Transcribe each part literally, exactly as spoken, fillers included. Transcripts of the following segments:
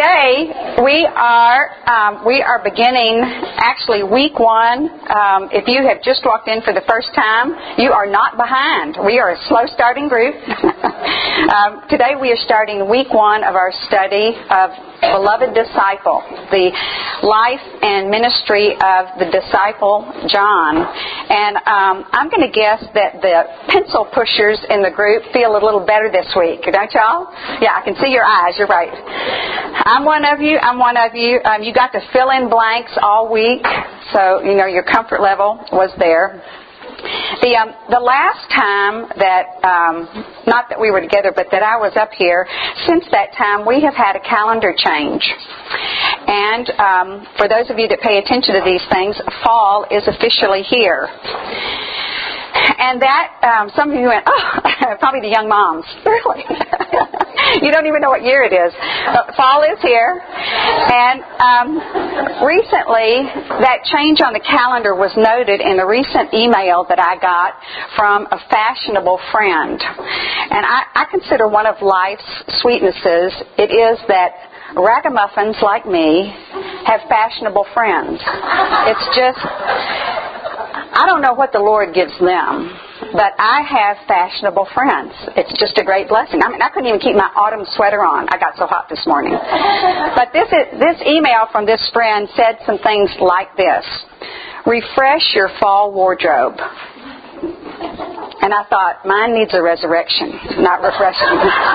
today we are um, we are beginning actually week one. Um, if you have just walked in for the first time, you are not behind. We are a slow starting group. um, today we are starting week one of our study of Beloved Disciple, the life and ministry of the disciple John. And um, I'm going to guess that the pencil pushers in the group feel a little better this week, don't y'all? Yeah, I can see your eyes. You're right. I'm one of you. I'm one of you. Um, you got to fill in blanks all week, so you know your comfort level was there. The um, the last time that, um, not that we were together, but that I was up here, since that time we have had a calendar change. And um, for those of you that pay attention to these things, fall is officially here. And that, um, some of you went, oh, probably the young moms. Really? You don't even know what year it is. But fall is here. And um, recently, that change on the calendar was noted in a recent email that I got from a fashionable friend. And I, I consider one of life's sweetnesses, it is that ragamuffins like me have fashionable friends. It's just... I don't know what the Lord gives them, but I have fashionable friends. It's just a great blessing. I mean, I couldn't even keep my autumn sweater on. I got so hot this morning. But this is, this email from this friend said some things like this: refresh your fall wardrobe. And I thought, mine needs a resurrection, not refreshing.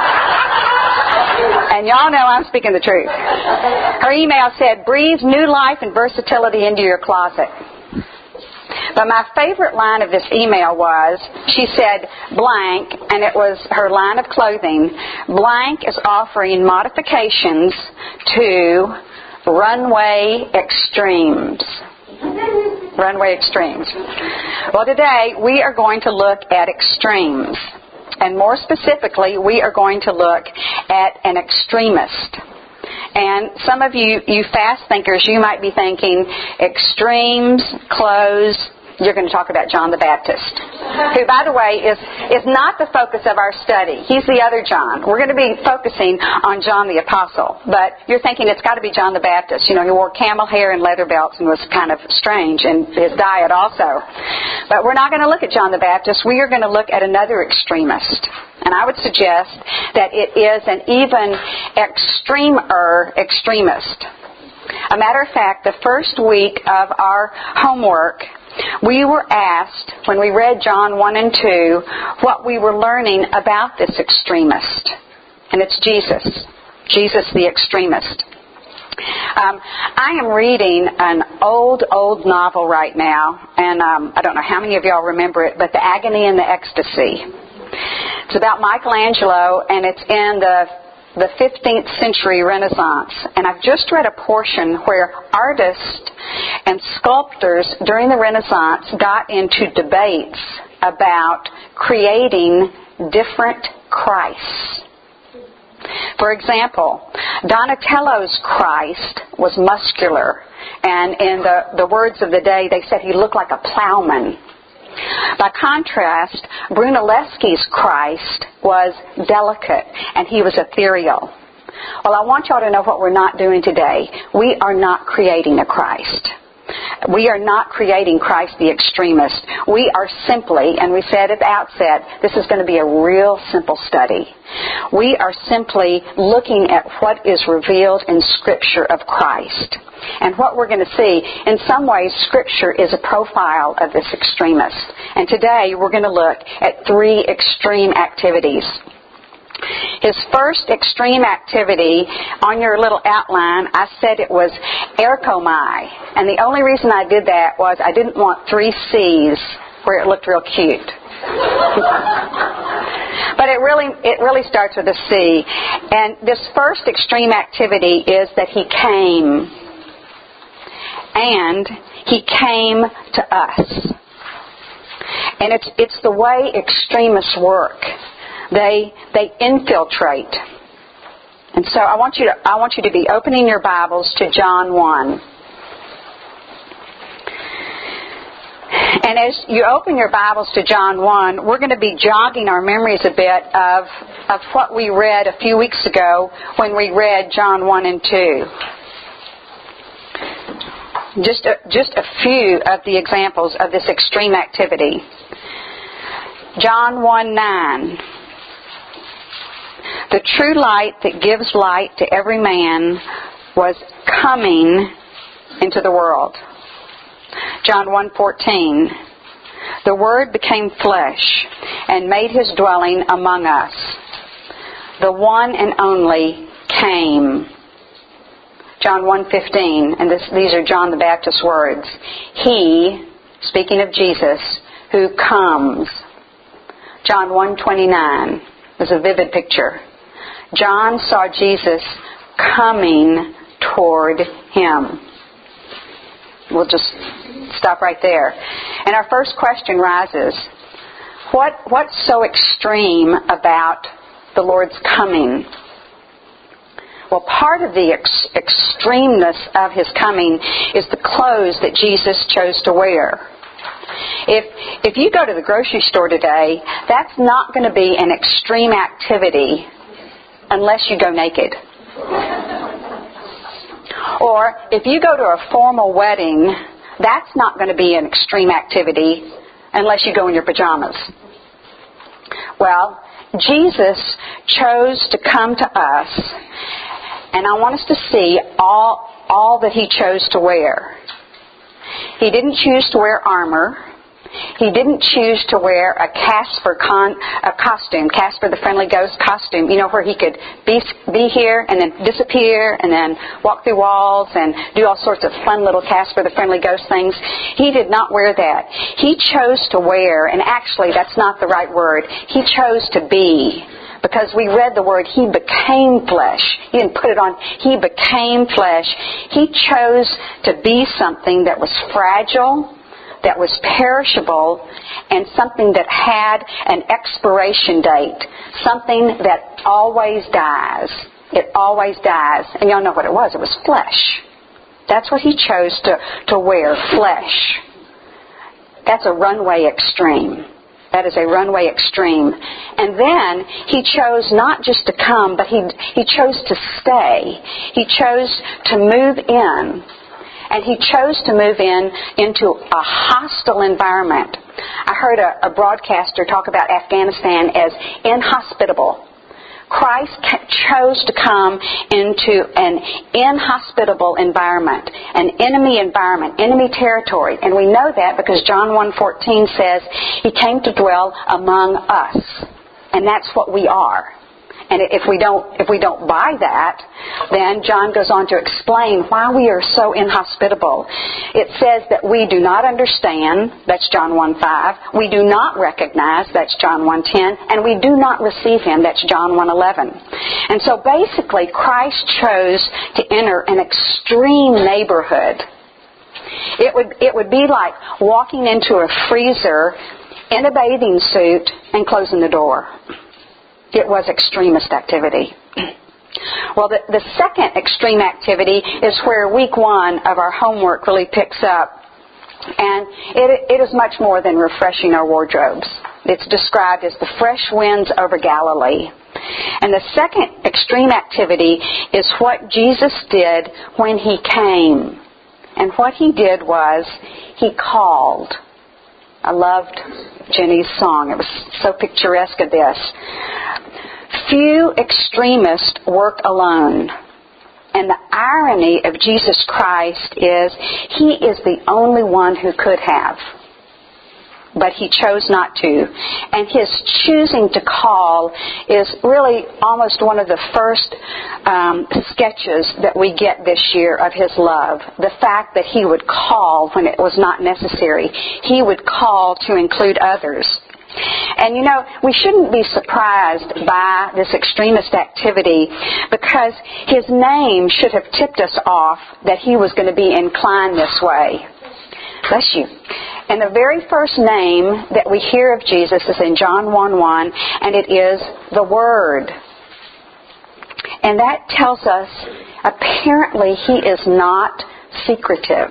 And y'all know I'm speaking the truth. Her email said, breathe new life and versatility into your closet. But my favorite line of this email was, she said, blank, and it was her line of clothing, blank is offering modifications to runway extremes. Runway extremes. Well, today we are going to look at extremes. And more specifically, we are going to look at an extremist. And some of you, you fast thinkers, you might be thinking, extremes, clothes. You're going to talk about John the Baptist, who, by the way, is, is not the focus of our study. He's the other John. We're going to be focusing on John the Apostle. But you're thinking it's got to be John the Baptist. You know, he wore camel hair and leather belts and was kind of strange in his diet also. But we're not going to look at John the Baptist. We are going to look at another extremist. And I would suggest that it is an even extremer extremist. A matter of fact, the first week of our homework, we were asked, when we read John one and two, what we were learning about this extremist. And it's Jesus. Jesus the extremist. Um, I am reading an old, old novel right now, and um, I don't know how many of y'all remember it, but The Agony and the Ecstasy. It's about Michelangelo, and it's in the the fifteenth century Renaissance. And I've just read a portion where artists and sculptors during the Renaissance got into debates about creating different Christs. For example, Donatello's Christ was muscular, and in the, the words of the day, they said he looked like a plowman. By contrast, Brunelleschi's Christ was delicate, and he was ethereal. Well, I want y'all to know what we're not doing today. We are not creating a Christ. We are not creating Christ the extremist. We are simply, and we said at the outset, this is going to be a real simple study. We are simply looking at what is revealed in Scripture of Christ. And what we're going to see, in some ways, Scripture is a profile of this extremist. And today we're going to look at three extreme activities. His first extreme activity, on your little outline, I said it was erchomai. And the only reason I did that was I didn't want three C's where it looked real cute. But it really, it really starts with a C. And this first extreme activity is that he came. And he came to us. And it's, it's the way extremists work. They they infiltrate. And so I want you to I want you to be opening your Bibles to John one. And as you open your Bibles to John one, we're going to be jogging our memories a bit of of what we read a few weeks ago when we read John one and two. Just a, just a few of the examples of this extreme activity. John one nine. The true light that gives light to every man was coming into the world. John one fourteen. The Word became flesh and made His dwelling among us. The one and only came. John one fifteen, and this, these are John the Baptist's words. He, speaking of Jesus, who comes. John one twenty-nine is a vivid picture. John saw Jesus coming toward him. We'll just stop right there. And our first question rises, what what's so extreme about the Lord's coming? Well, part of the ex- extremeness of His coming is the clothes that Jesus chose to wear. If if you go to the grocery store today, that's not going to be an extreme activity unless you go naked. Or if you go to a formal wedding, that's not going to be an extreme activity unless you go in your pajamas. Well, Jesus chose to come to us, and I want us to see all, all that He chose to wear. He didn't choose to wear armor. He didn't choose to wear a Casper con, a costume, Casper the Friendly Ghost costume, you know, where he could be, be here and then disappear and then walk through walls and do all sorts of fun little Casper the Friendly Ghost things. He did not wear that. He chose to wear, and actually that's not the right word, He chose to be. Because we read the word, He became flesh. He didn't put it on. He became flesh. He chose to be something that was fragile, that was perishable, and something that had an expiration date. Something that always dies. It always dies. And y'all know what it was. It was flesh. That's what He chose to, to wear, flesh. That's a runway extreme. That is a runway extreme. And then He chose not just to come, but He, he chose to stay. He chose to move in. And He chose to move in into a hostile environment. I heard a, a broadcaster talk about Afghanistan as inhospitable. Christ chose to come into an inhospitable environment, an enemy environment, enemy territory. And we know that because John one fourteen says He came to dwell among us. And that's what we are. And if we don't if we don't buy that, then John goes on to explain why we are so inhospitable. It says that we do not understand, that's John one five, we do not recognize, that's John one ten, and we do not receive Him, that's John one eleven. And so basically Christ chose to enter an extreme neighborhood. It would it would be like walking into a freezer in a bathing suit and closing the door. It was extremist activity. Well, the, the second extreme activity is where week one of our homework really picks up. And it, it is much more than refreshing our wardrobes. It's described as the fresh winds over Galilee. And the second extreme activity is what Jesus did when He came. And what He did was He called. I loved Jenny's song. It was so picturesque of this. Few extremists work alone. And the irony of Jesus Christ is He is the only one who could have. But He chose not to. And His choosing to call is really almost one of the first um, sketches that we get this year of His love. The fact that He would call when it was not necessary. He would call to include others. And you know, we shouldn't be surprised by this extremist activity because His name should have tipped us off that He was going to be inclined this way. Bless you. And the very first name that we hear of Jesus is in John one one, and it is the Word. And that tells us apparently He is not secretive.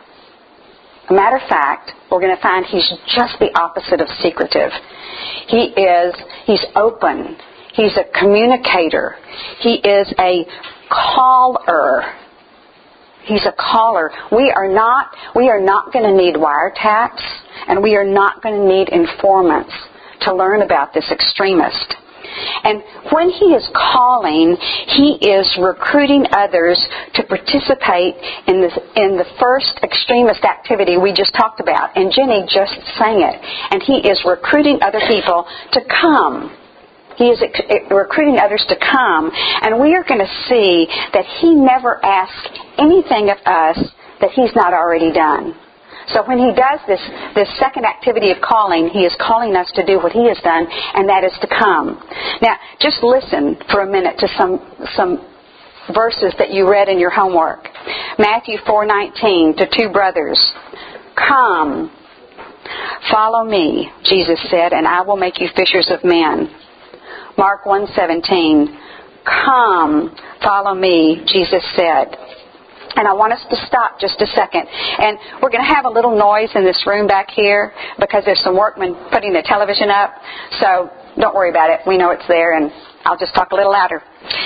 A matter of fact, we're going to find He's just the opposite of secretive. He is, He's open. He's a communicator. He is a caller. He's a caller. We are not, we are not going to need wiretaps, and we are not going to need informants to learn about this extremist. And when he is calling, he is recruiting others to participate in the, in the first extremist activity we just talked about. And Jenny just sang it. And he is recruiting other people to come. He is ex- recruiting others to come. And we are going to see that he never asks anything of us that he's not already done. So when he does this, this second activity of calling, he is calling us to do what he has done, and that is to come. Now, just listen for a minute to some some verses that you read in your homework. Matthew four nineteen, to two brothers. Come, follow me, Jesus said, and I will make you fishers of men. Mark one seventeen, come, follow me, Jesus said. And I want us to stop just a second. And we're going to have a little noise in this room back here because there's some workmen putting the television up. So don't worry about it. We know it's there, and I'll just talk a little louder.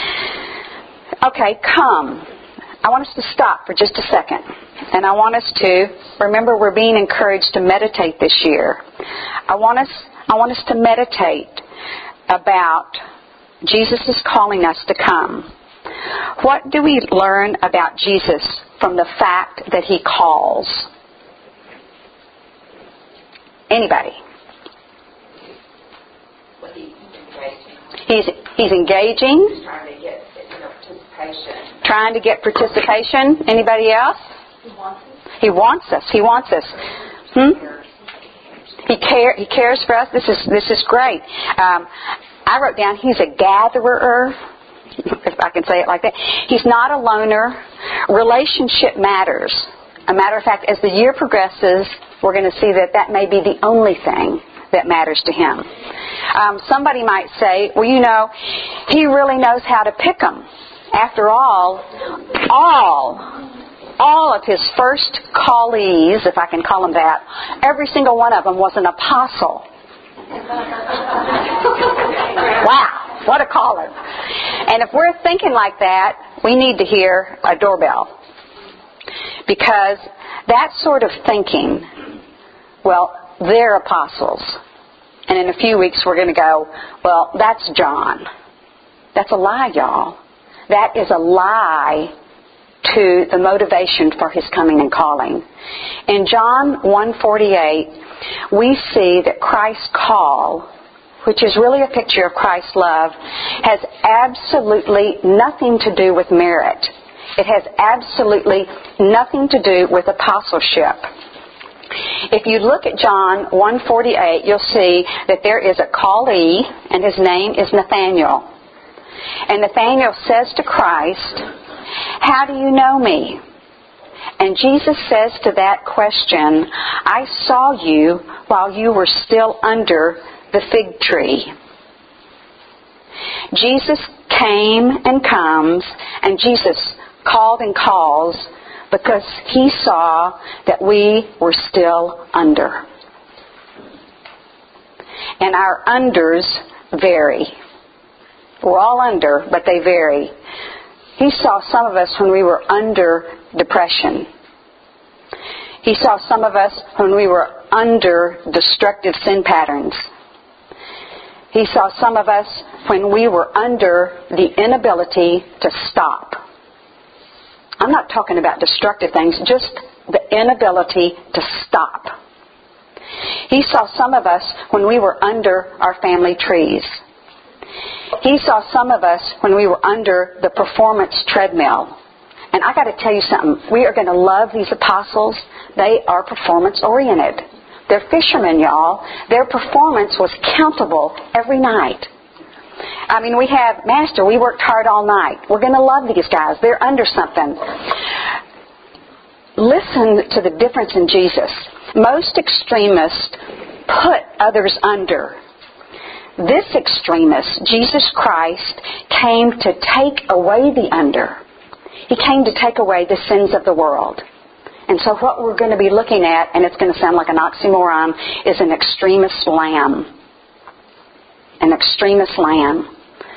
Okay, come. I want us to stop for just a second. And I want us to, remember, we're being encouraged to meditate this year. I want us, I want us to meditate about Jesus is calling us to come. What do we learn about Jesus from the fact that he calls? Anybody? Well, he's engaging. He's, he's engaging. He's trying to get you know, participation. Trying to get participation. Anybody else? He wants us. He wants us. He wants us. Hmm? He care. He cares for us. This is this is great. Um, I wrote down he's a gatherer, if I can say it like that. He's not a loner. Relationship matters. A matter of fact, as the year progresses, we're going to see that that may be the only thing that matters to him. Um, somebody might say, well, you know, he really knows how to pick them. After all, all, all of his first callees, if I can call them that, every single one of them was an apostle. Wow, what a caller. And if we're thinking like that, we need to hear a doorbell. Because that sort of thinking, well, they're apostles. And in a few weeks we're going to go, well, that's John. That's a lie, y'all. That is a lie to the motivation for his coming and calling. In John one forty-eight, we see that Christ's call, which is really a picture of Christ's love, has absolutely nothing to do with merit. It has absolutely nothing to do with apostleship. If you look at John one forty-eight, you'll see that there is a callee, and his name is Nathanael. And Nathanael says to Christ, "How do you know me?" And Jesus says to that question, "I saw you while you were still under the fig tree." Jesus came and comes, and Jesus called and calls because he saw that we were still under. And our unders vary. We're all under, but they vary. He saw some of us when we were under depression. He saw some of us when we were under destructive sin patterns. He saw some of us when we were under the inability to stop. I'm not talking about destructive things, just the inability to stop. He saw some of us when we were under our family trees. He saw some of us when we were under the performance treadmill. And I got to tell you something. We are going to love these apostles. They are performance oriented. They're fishermen, y'all. Their performance was countable every night. I mean, we have, Master, we worked hard all night. We're going to love these guys. They're under something. Listen to the difference in Jesus. Most extremists put others under. This extremist, Jesus Christ, came to take away the under. He came to take away the sins of the world. And so what we're going to be looking at, and it's going to sound like an oxymoron, is an extremist lamb. An extremist lamb.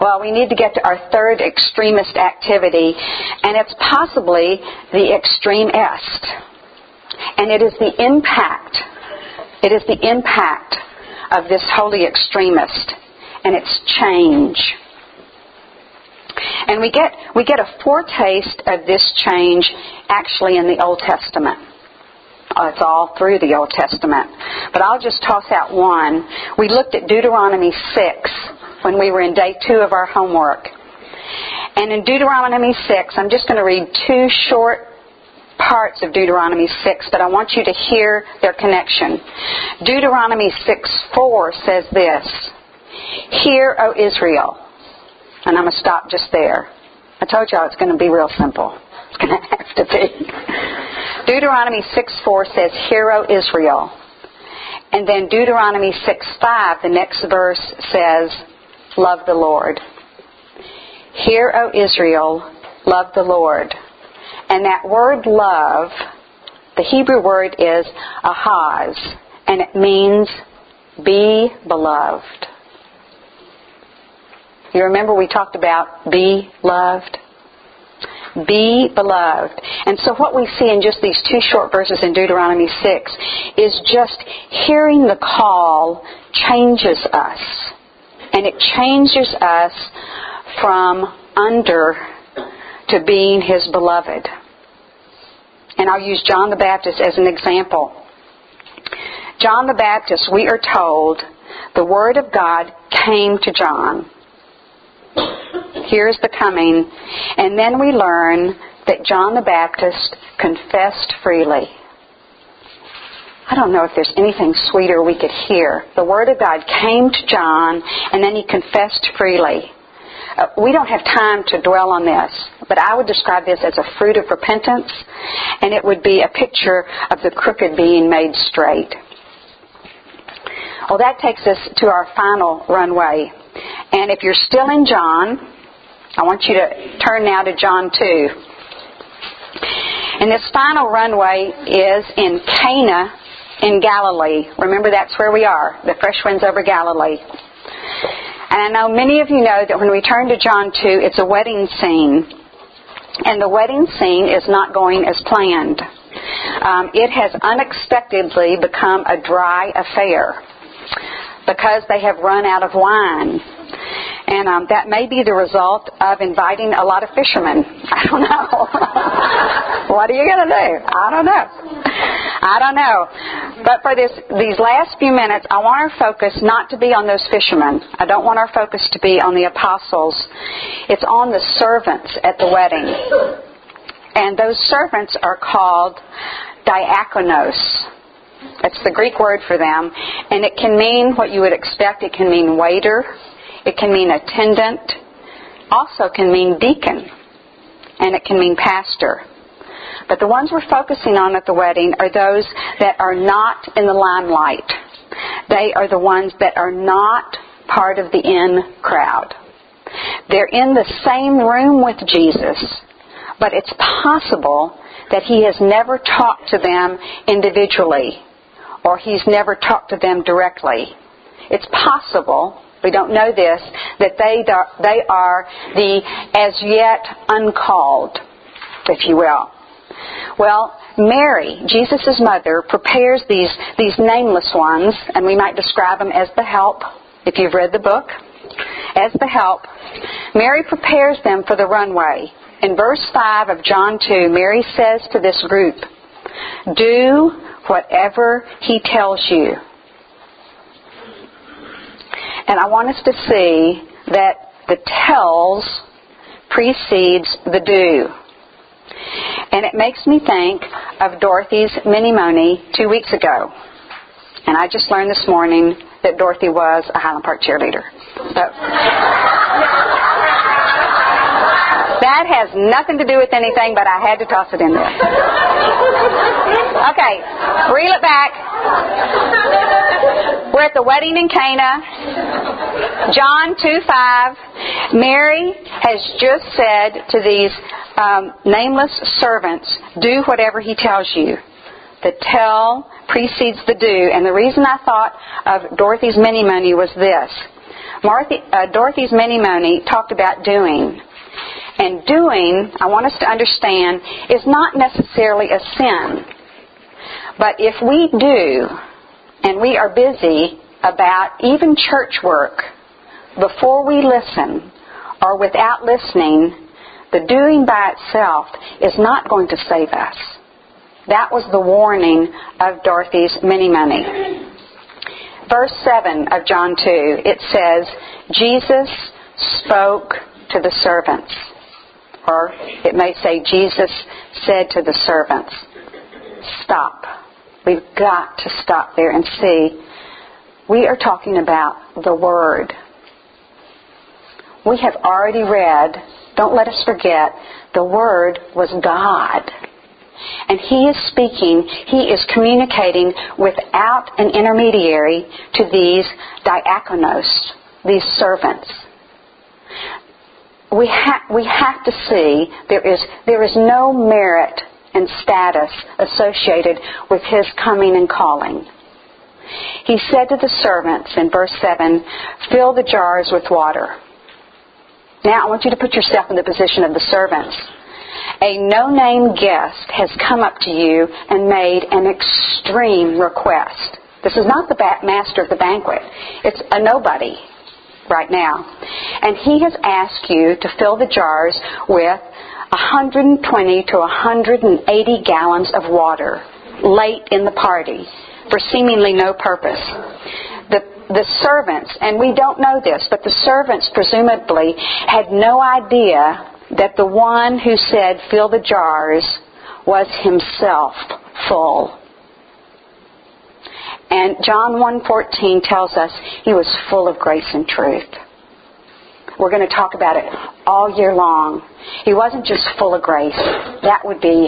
Well, we need to get to our third extremist activity, and it's possibly the extremist. And it is the impact, it is the impact of this holy extremist, and it's change. And we get we get a foretaste of this change actually in the Old Testament. Oh, it's all through the Old Testament. But I'll just toss out one. We looked at Deuteronomy six when we were in day two of our homework. And in Deuteronomy six, I'm just going to read two short parts of Deuteronomy six, but I want you to hear their connection. Deuteronomy six four says this, "Hear, O Israel." And I'm going to stop just there. I told y'all it's going to be real simple. It's going to have to be. Deuteronomy six four says, "Hear, O Israel." And then Deuteronomy six five, the next verse says, "Love the Lord." Hear, O Israel, love the Lord. And that word love, the Hebrew word is ahaz, and it means be beloved. You remember we talked about be loved? Be beloved. And so what we see in just these two short verses in Deuteronomy six is just hearing the call changes us. And it changes us from under to being His beloved. And I'll use John the Baptist as an example. John the Baptist, we are told, the Word of God came to John. Here's the coming. And then we learn that John the Baptist confessed freely. I don't know if there's anything sweeter we could hear. The Word of God came to John, and then he confessed freely. Uh, we don't have time to dwell on this, but I would describe this as a fruit of repentance, and it would be a picture of the crooked being made straight. Well, that takes us to our final runway. And if you're still in John, I want you to turn now to John two. And this final runway is in Cana in Galilee. Remember, that's where we are, the fresh winds over Galilee. And I know many of you know that when we turn to John two, it's a wedding scene. And the wedding scene is not going as planned. Um, it has unexpectedly become a dry affair because they have run out of wine. And um, that may be the result of inviting a lot of fishermen. I don't know. What are you going to do? I don't know. I don't know. But for this, these last few minutes, I want our focus not to be on those fishermen. I don't want our focus to be on the apostles. It's on the servants at the wedding. And those servants are called diakonos. That's the Greek word for them. And it can mean what you would expect. It can mean waiter. It can mean attendant. Also can mean deacon. And it can mean pastor. But the ones we're focusing on at the wedding are those that are not in the limelight. They are the ones that are not part of the in crowd. They're in the same room with Jesus, but it's possible that He has never talked to them individually, or He's never talked to them directly. It's possible, we don't know this, that they they are the as yet uncalled, if you will. Well, Mary, Jesus' mother, prepares these, these nameless ones, and we might describe them as the help, if you've read the book, as the help. Mary prepares them for the runway. In verse five of John two, Mary says to this group, "Do whatever He tells you." And I want us to see that the tells precedes the do. And it makes me think of Dorothy's mini-moni two weeks ago. And I just learned this morning that Dorothy was a Highland Park cheerleader. So, that has nothing to do with anything, but I had to toss it in there. Okay, reel it back. We're at the wedding in Cana. John two five. Mary has just said to these um, nameless servants, "Do whatever He tells you." The tell precedes the do. And the reason I thought of Dorothy's mini-money was this. Marthy, uh, Dorothy's Mini-Moni talked about doing. And doing, I want us to understand, is not necessarily a sin. But if we do, and we are busy about even church work, before we listen, or without listening, the doing by itself is not going to save us. That was the warning of Dorothy's Mini-Moni. Verse seven of John two, it says, Jesus spoke to the servants. Or it may say, Jesus said to the servants, stop. We've got to stop there and see. We are talking about the Word. We have already read, don't let us forget, the Word was God. And He is speaking, He is communicating without an intermediary to these diakonos, these servants. We, ha- we have to see there is, there is no merit and status associated with His coming and calling. He said to the servants in verse seven, fill the jars with water. Now I want you to put yourself in the position of the servants. A no-name guest has come up to you and made an extreme request. This is not the ba- master of the banquet. It's a nobody right now. And he has asked you to fill the jars with one hundred twenty to one hundred eighty gallons of water late in the party for seemingly no purpose. The, the servants, and we don't know this, but the servants presumably had no idea that the one who said, fill the jars, was himself full. And John one fourteen tells us he was full of grace and truth. We're going to talk about it all year long. He wasn't just full of grace. That would be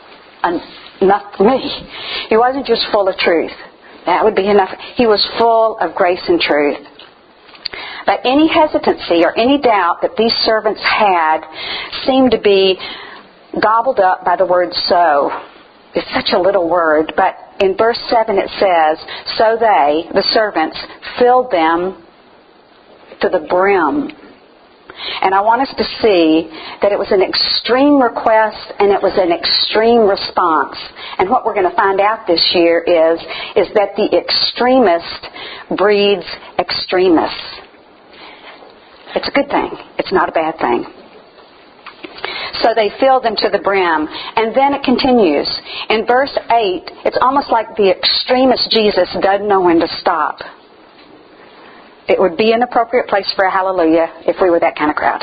enough for me. He wasn't just full of truth. That would be enough. He was full of grace and truth. But any hesitancy or any doubt that these servants had seemed to be gobbled up by the word so. It's such a little word, but in verse seven it says, so they, the servants, filled them to the brim. And I want us to see that it was an extreme request and it was an extreme response. And what we're going to find out this year is, is that the extremist breeds extremists. It's a good thing. It's not a bad thing. So they filled them to the brim. And then it continues. In verse eight, it's almost like the extremist Jesus doesn't know when to stop. It would be an appropriate place for a hallelujah if we were that kind of crowd.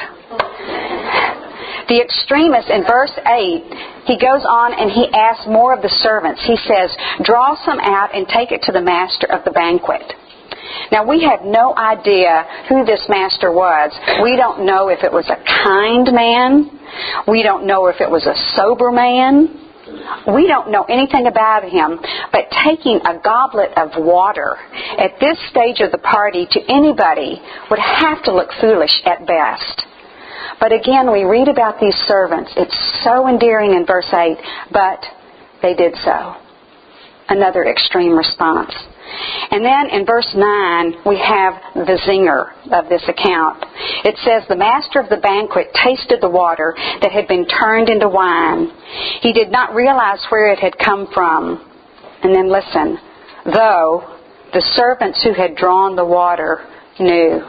The extremist in verse eight, he goes on and he asks more of the servants. He says, draw some out and take it to the master of the banquet. Now, we have no idea who this master was. We don't know if it was a kind man. We don't know if it was a sober man. We don't know anything about him. But taking a goblet of water at this stage of the party to anybody would have to look foolish at best. But again, we read about these servants. It's so endearing in verse eight, but they did so. Another extreme response. And then in verse nine, we have the zinger of this account. It says, the master of the banquet tasted the water that had been turned into wine. He did not realize where it had come from. And then listen, though the servants who had drawn the water knew.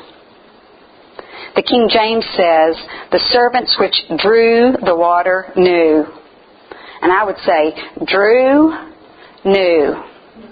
The King James says, the servants which drew the water knew. And I would say, drew, knew.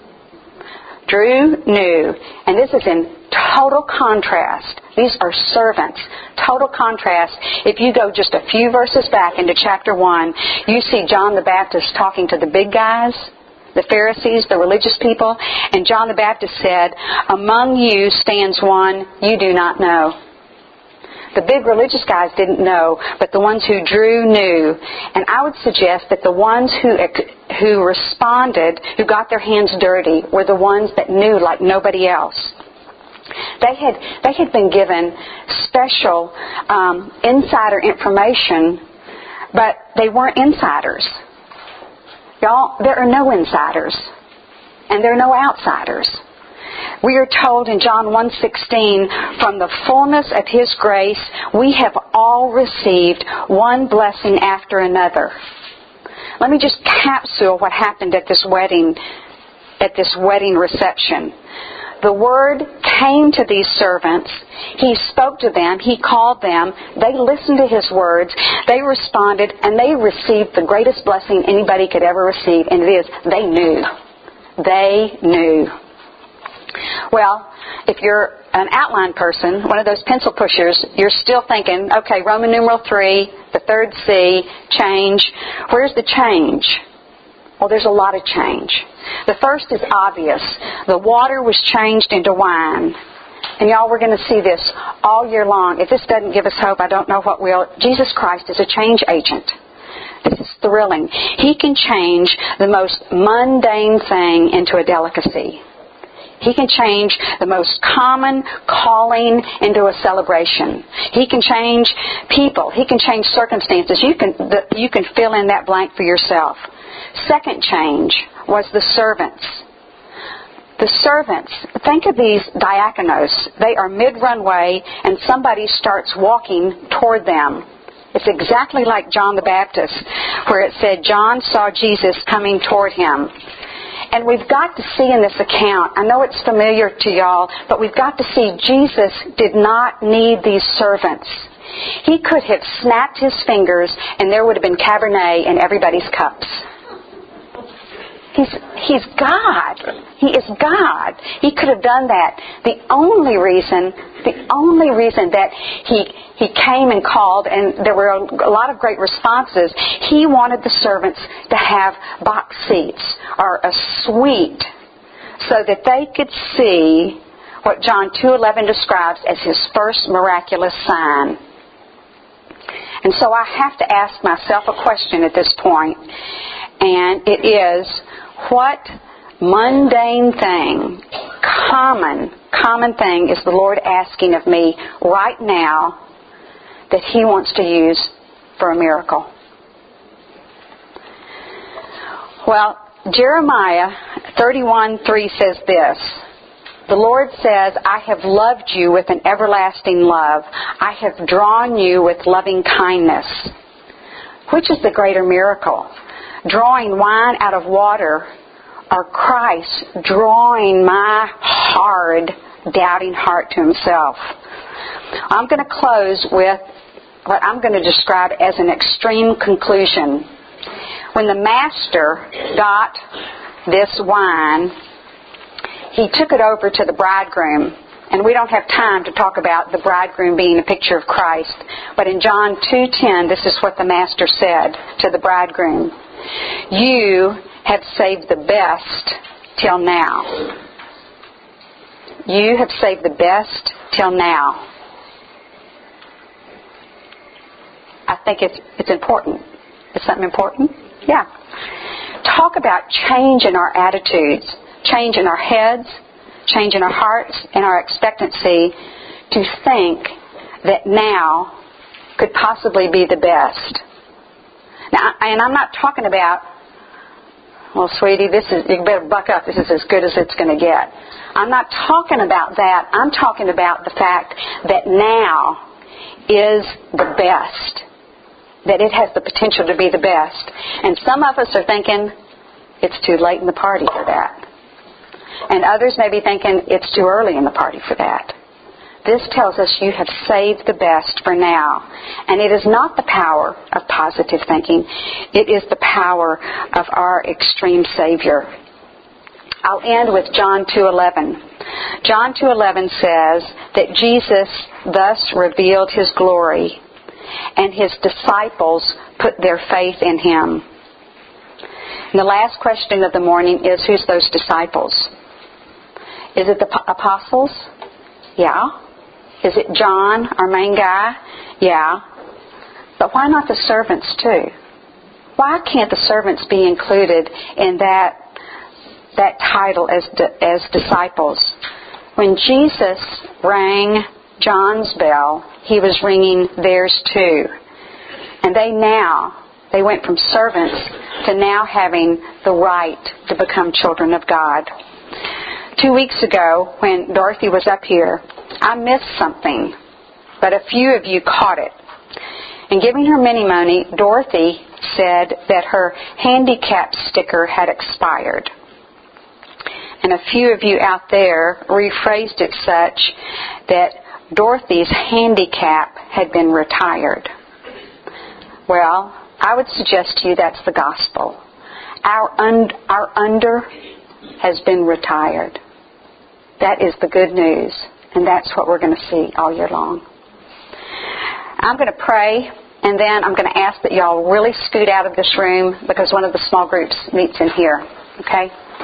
Drew knew. And this is in total contrast. These are servants. Total contrast. If you go just a few verses back into chapter one, you see John the Baptist talking to the big guys, the Pharisees, the religious people. And John the Baptist said, among you stands one you do not know. The big religious guys didn't know, but the ones who drew knew. And I would suggest that the ones who who responded, who got their hands dirty, were the ones that knew like nobody else. They had they had been given special um, insider information, but they weren't insiders. Y'all, there are no insiders, and there are no outsiders. We are told in John one sixteen, from the fullness of His grace, we have all received one blessing after another. Let me just capsule what happened at this wedding, at this wedding reception. The Word came to these servants. He spoke to them. He called them. They listened to His words. They responded, and they received the greatest blessing anybody could ever receive, and it is, they knew. They knew. Well, if you're an outline person, one of those pencil pushers, you're still thinking, okay, Roman numeral three, the third C, change. Where's the change? Well, there's a lot of change. The first is obvious. The water was changed into wine. And y'all, we're going to see this all year long. If this doesn't give us hope, I don't know what will. Jesus Christ is a change agent. This is thrilling. He can change the most mundane thing into a delicacy. He can change the most common calling into a celebration. He can change people. He can change circumstances. You can, the, you can fill in that blank for yourself. Second change was the servants. The servants, think of these diakonos. They are mid-runway and somebody starts walking toward them. It's exactly like John the Baptist, where it said John saw Jesus coming toward him. And we've got to see in this account, I know it's familiar to y'all, but we've got to see Jesus did not need these servants. He could have snapped his fingers and there would have been Cabernet in everybody's cups. He's, he's God. He is God. He could have done that. The only reason, the only reason that he he came and called, and there were a, a lot of great responses, he wanted the servants to have box seats or a suite so that they could see what John two eleven describes as his first miraculous sign. And so I have to ask myself a question at this point, and it is, what mundane thing, common, common thing is the Lord asking of me right now that He wants to use for a miracle? Well, Jeremiah thirty-one three says this. The Lord says, I have loved you with an everlasting love. I have drawn you with loving kindness. Which is the greater miracle? Drawing wine out of water, or Christ drawing my hard, doubting heart to Himself? I'm going to close with what I'm going to describe as an extreme conclusion. When the master got this wine, he took it over to the bridegroom. And we don't have time to talk about the bridegroom being a picture of Christ. But in John two ten, this is what the master said to the bridegroom. You have saved the best till now. You have saved the best till now. I think it's it's important. It's something important? Yeah. Talk about change in our attitudes, change in our heads, change in our hearts, and our expectancy to think that now could possibly be the best. Now, and I'm not talking about, well, sweetie, this is, you better buck up. This is as good as it's going to get. I'm not talking about that. I'm talking about the fact that now is the best. That it has the potential to be the best. And some of us are thinking it's too late in the party for that. And others may be thinking it's too early in the party for that. This tells us you have saved the best for now. And it is not the power of positive thinking. It is the power of our extreme Savior. I'll end with John two eleven. John two eleven says that Jesus thus revealed His glory, and His disciples put their faith in Him. And the last question of the morning is, who's those disciples? Is it the apostles? Yeah. Is it John, our main guy? Yeah. But why not the servants too? Why can't the servants be included in that that title as as disciples? When Jesus rang John's bell, He was ringing theirs too. And they now, they went from servants to now having the right to become children of God. two weeks ago when Dorothy was up here, I missed something, but a few of you caught it. In giving her mini-money, Dorothy said that her handicap sticker had expired. And a few of you out there rephrased it such that Dorothy's handicap had been retired. Well, I would suggest to you that's the gospel. Our, un- our under has been retired. That is the good news, and that's what we're going to see all year long. I'm going to pray, and then I'm going to ask that y'all really scoot out of this room because one of the small groups meets in here. Okay?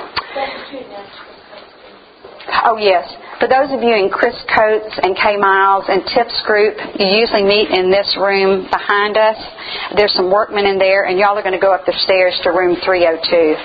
Oh, yes. For those of you in Chris Coates and Kay Miles and Tiff's group, you usually meet in this room behind us. There's some workmen in there, and y'all are going to go up the stairs to room three oh two.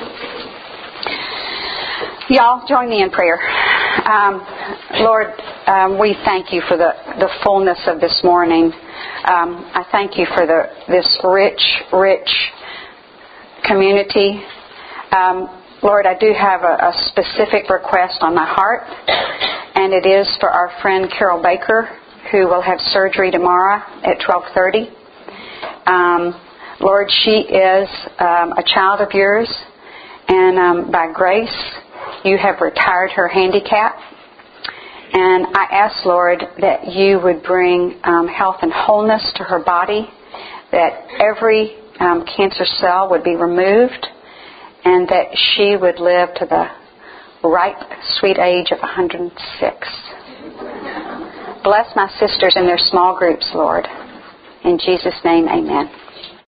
Y'all, join me in prayer. Um, Lord, um, we thank you for the, the fullness of this morning. Um, I thank you for the this rich, rich community. Um, Lord, I do have a, a specific request on my heart, and it is for our friend Carol Baker, who will have surgery tomorrow at twelve thirty. Um, Lord, she is um, a child of yours, and um, by grace, you have retired her handicap. And I ask, Lord, that you would bring um, health and wholeness to her body, that every um, cancer cell would be removed, and that she would live to the ripe, sweet age of one hundred six. Bless my sisters in their small groups, Lord. In Jesus' name, amen.